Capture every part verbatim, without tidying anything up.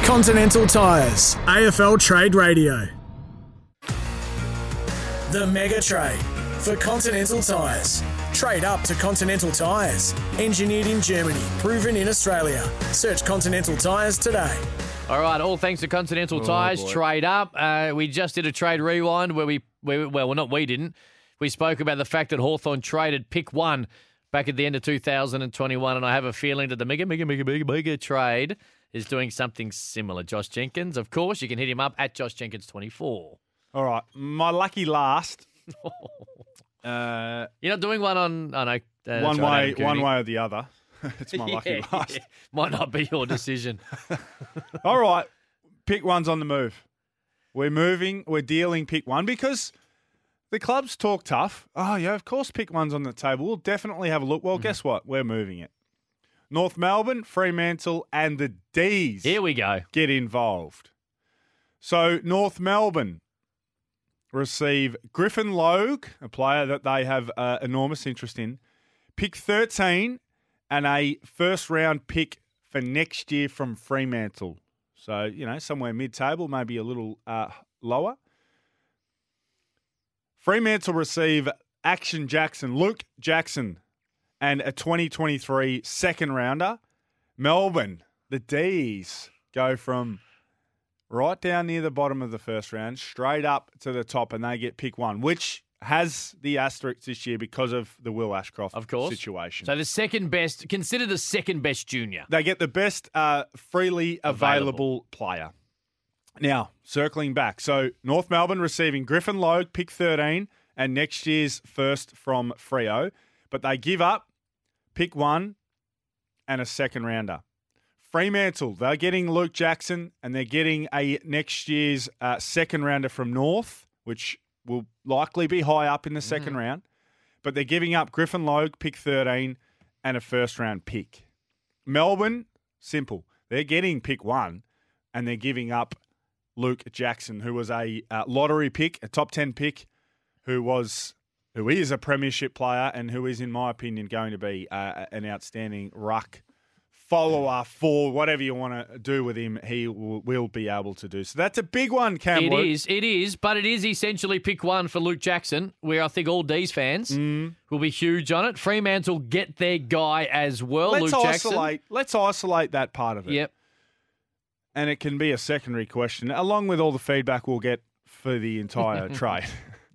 Continental Tires, A F L Trade Radio. The Mega Trade for Continental Tires. Trade up to Continental Tires. Engineered in Germany, proven in Australia. Search Continental Tires today. All right, all thanks to Continental Oh, Tires. boy. Trade up. Uh, we just did a trade rewind where we, where, well, well, not we didn't. We spoke about the fact that Hawthorn traded pick one back at the end of two thousand twenty-one, and I have a feeling that the mega, mega, mega, mega, mega trade is doing something similar. Josh Jenkins, of course, you can hit him up at Josh Jenkins twenty-four. All right, my lucky last. uh, You're not doing one on, oh no. Uh, that's one right, way, Adam one Cooney. way or the other. It's my lucky Yeah, last. yeah. Might not be your decision. All right, pick one's on the move. We're moving. We're dealing pick one because the clubs talk tough. Oh, yeah, of course pick one's on the table. We'll definitely have a look. Well, guess what? We're moving it. North Melbourne, Fremantle, and the D's Here we go. get involved. So North Melbourne receive Griffin Logue, a player that they have uh, enormous interest in, pick thirteen, and a first-round pick for next year from Fremantle. So, you know, somewhere mid-table, maybe a little uh, lower. Fremantle receive Action Jackson, Luke Jackson, and a twenty twenty-three second-rounder. Melbourne, the D's, go from right down near the bottom of the first round, straight up to the top, and they get pick one, which has the asterisk this year because of the Will Ashcroft Of course. situation. So the second best, consider the second best junior. They get the best uh, freely available, Available. player. Now, circling back. So, North Melbourne receiving Griffin Logue, pick thirteen, and next year's first from Freo. But they give up pick one and a second rounder. Fremantle, they're getting Luke Jackson, and they're getting a next year's uh, second rounder from North, which will likely be high up in the second round. But they're giving up Griffin Logue, pick thirteen, and a first round pick. Melbourne, simple. They're getting pick one, and they're giving up Luke Jackson, who was a uh, lottery pick, a top ten pick, who was who is a premiership player and who is, in my opinion, going to be uh, an outstanding ruck follower for whatever you want to do with him. He will, will be able to do. So that's a big one, Cam. It Luke. is, it is, but it is essentially pick one for Luke Jackson, where I think all D's fans Mm. will be huge on it. Fremantle get their guy as well, Let's Luke isolate. Jackson. Let's isolate that part of it. Yep. And it can be a secondary question, along with all the feedback we'll get for the entire trade.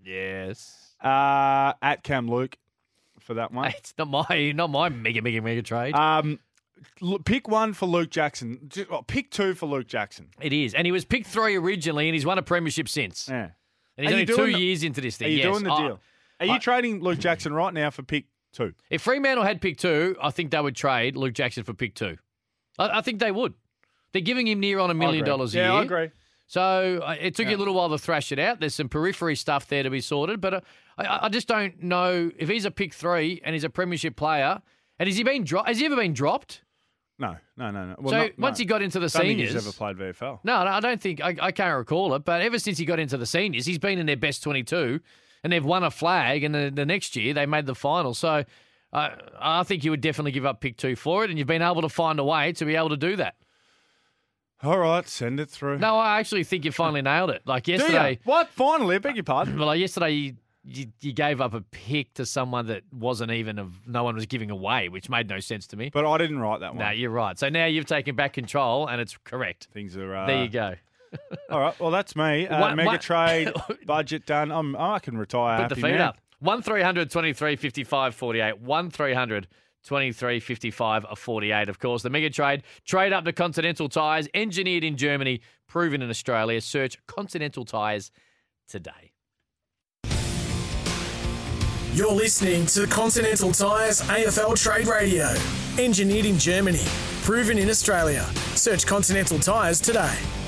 Yes. Uh, at Cam Luke for that one. It's not my, not my mega, mega, mega trade. Um, l- pick one for Luke Jackson. Ju- oh, pick two for Luke Jackson. it is, and he was picked three originally, and he's won a premiership since. Yeah. And he's Are you only two doing the- years into this Are thing. you yes. doing the I- deal? Are you I- trading Luke Jackson right now for pick two? If Fremantle had pick two, I think they would trade Luke Jackson for pick two. I, I think they would. They're giving him near on a million dollars a yeah, year. I agree. So uh, it took Yeah. you a little while to thrash it out. There's some periphery stuff there to be sorted, but uh, I, I just don't know if he's a pick three and he's a premiership player. And has he been dro- Has he ever been dropped? No, no, no, no. Well, so not- once no. he got into the I don't think seniors, he's ever played V F L. no, no, I don't think I, I can't recall it. But ever since he got into the seniors, he's been in their best twenty-two, and they've won a flag. And the, the next year they made the final. So uh, I think you would definitely give up pick two for it, and you've been able to find a way to be able to do that. All right, send it through. No, I actually think you finally nailed it. Like Do ya? yesterday. What? Finally, I beg your pardon. Well, like yesterday, you, you, you gave up a pick to someone that wasn't even of no one was giving away, which made no sense to me. But I didn't write that one. No, you're right. So now you've taken back control, and it's correct. Things are. Uh, There you go. All right, well, that's me. Uh, One- mega one- trade, budget done. I'm, I can retire Put happy the feet man. up. One three hundred twenty-three fifty-five forty-eight. One three hundred twenty-three fifty-five forty-eight. Of course, the mega trade. Trade up to Continental Tires, engineered in Germany, proven in Australia. Search Continental Tires today. You're listening to Continental Tires A F L Trade Radio. Engineered in Germany, proven in Australia. Search Continental Tires today.